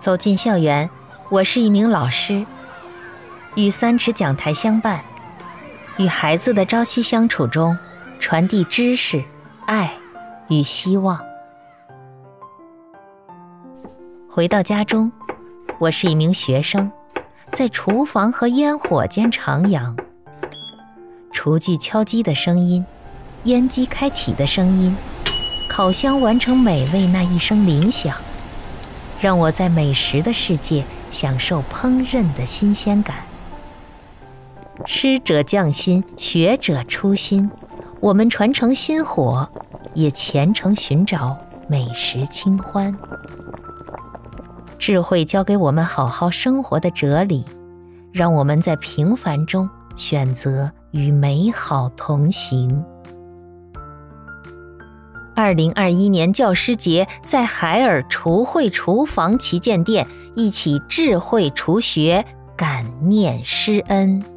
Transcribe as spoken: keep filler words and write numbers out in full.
走进校园，我是一名老师，与三尺讲台相伴，与孩子的朝夕相处中传递知识、爱与希望。回到家中，我是一名学生，在厨房和烟火间徜徉。厨具敲击的声音，烟机开启的声音，烤箱完成美味那一声铃响，让我在美食的世界享受烹饪的新鲜感。师者匠心，学者初心，我们传承薪火，也虔诚寻找美食清欢。智慧教给我们好好生活的哲理，让我们在平凡中选择与美好同行。二零二一年教师节，在海尔厨汇厨房旗舰店，一起智慧厨学，感念师恩。